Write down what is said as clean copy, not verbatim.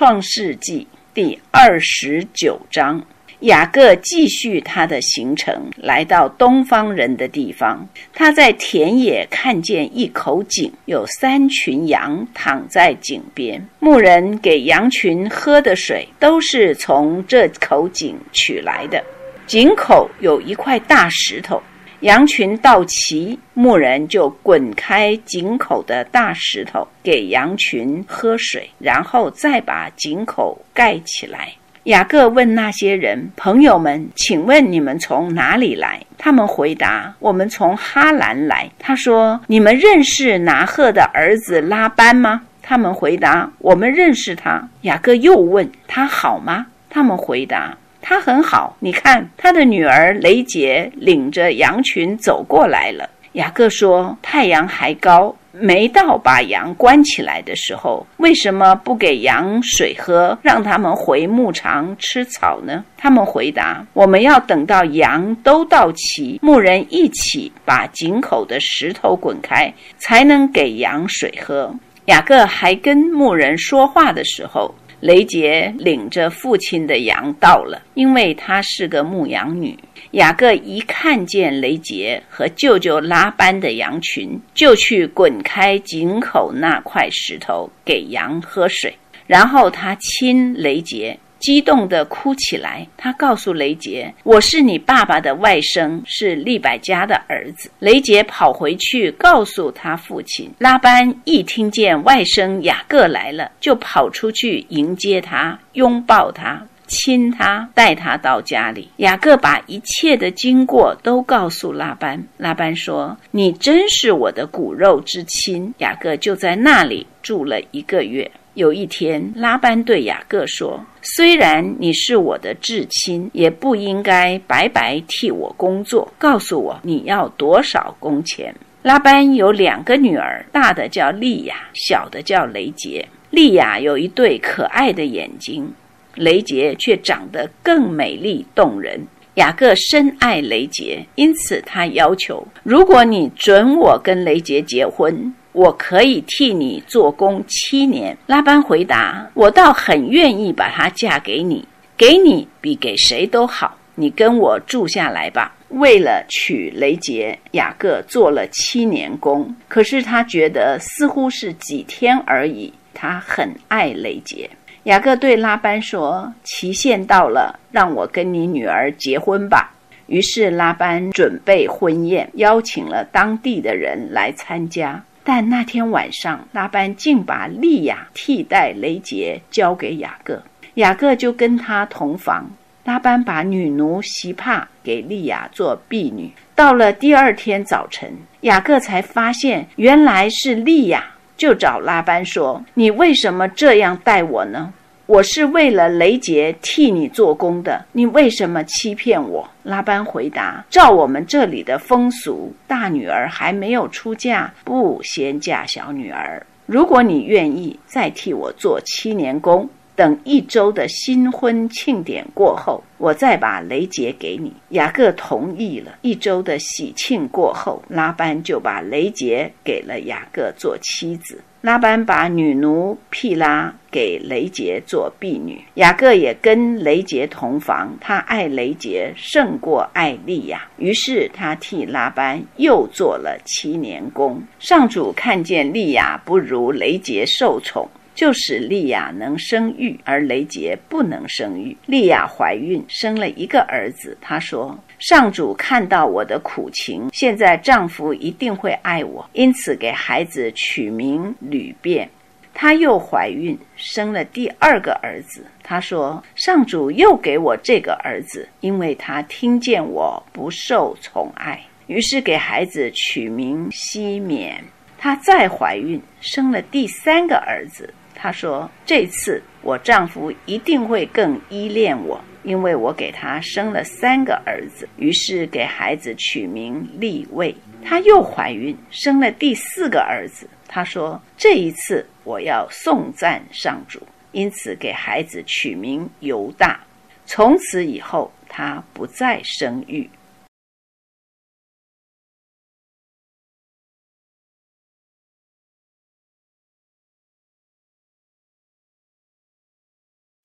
创世纪第29章，雅各继续他的行程，来到东方人的地方。他在田野看见一口井，有3群羊躺在井边，牧人给羊群喝的水都是从这口井取来的。井口有一块大石头，羊群到齐，牧人就滚开井口的大石头，给羊群喝水，然后再把井口盖起来。雅各问那些人：朋友们，请问你们从哪里来？他们回答：我们从哈兰来。他说：你们认识拿鹤的儿子拉班吗？他们回答：我们认识他。雅各又问：他好吗？他们回答：他很好，你看，他的女儿雷结领着羊群走过来了。雅各说：太阳还高，没到把羊关起来的时候，为什么不给羊水喝，让他们回牧场吃草呢？他们回答：我们要等到羊都到齐，牧人一起把井口的石头滚开，才能给羊水喝。雅各还跟牧人说话的时候，雷结领着父亲的羊到了，因为她是个牧羊女。雅各一看见雷结和舅舅拉班的羊群，就去滚开井口那块石头，给羊喝水。然后他亲雷结，激动地哭起来。他告诉雷结：我是你爸爸的外甥，是利百加的儿子。雷结跑回去告诉他父亲。拉班一听见外甥雅各来了，就跑出去迎接他，拥抱他，亲他，带他到家里。雅各把一切的经过都告诉拉班。拉班说：你真是我的骨肉之亲。雅各就在那里住了1个月。有一天，拉班对雅各说：虽然你是我的至亲，也不应该白白替我工作，告诉我你要多少工钱。拉班有2个女儿，大的叫利亚，小的叫雷结。利亚有一对可爱的眼睛，雷结却长得更美丽动人。雅各深爱雷结，因此他要求：如果你准我跟雷结结婚，我可以替你做工7年。拉班回答：我倒很愿意把她嫁给你，给你比给谁都好，你跟我住下来吧。为了娶雷结，雅各做了7年工，可是他觉得似乎是几天而已，他很爱雷结。雅各对拉班说：期限到了，让我跟你女儿结婚吧。于是拉班准备婚宴，邀请了当地的人来参加。但那天晚上，拉班竟把利亚替代雷结交给雅各，雅各就跟他同房。拉班把女奴希帕给利亚做婢女。到了第2天早晨，雅各才发现原来是利亚，就找拉班说：你为什么这样待我呢？我是为了雷结替你做工的，你为什么欺骗我？拉班回答：照我们这里的风俗，大女儿还没有出嫁，不先嫁小女儿。如果你愿意再替我做7年工，等1周的新婚庆典过后，我再把雷结给你。雅各同意了。1周的喜庆过后，拉班就把雷结给了雅各做妻子。拉班把女奴毗拉给雷结做婢女。雅各也跟雷结同房，他爱雷结胜过爱利亚，于是他替拉班又做了7年工。上主看见利亚不如雷结受宠，就使利亚能生育，而雷结不能生育。利亚怀孕生了1个儿子，她说：上主看到我的苦情，现在丈夫一定会爱我，因此给孩子取名吕便。她又怀孕生了第2个儿子，她说：上主又给我这个儿子，因为他听见我不受宠爱。于是给孩子取名西缅。她再怀孕生了第3个儿子，她说：这次我丈夫一定会更依恋我，因为我给他生了3个儿子。于是给孩子取名利位。她又怀孕生了第4个儿子，她说：这一次我要颂赞上主，因此给孩子取名犹大。从此以后她不再生育。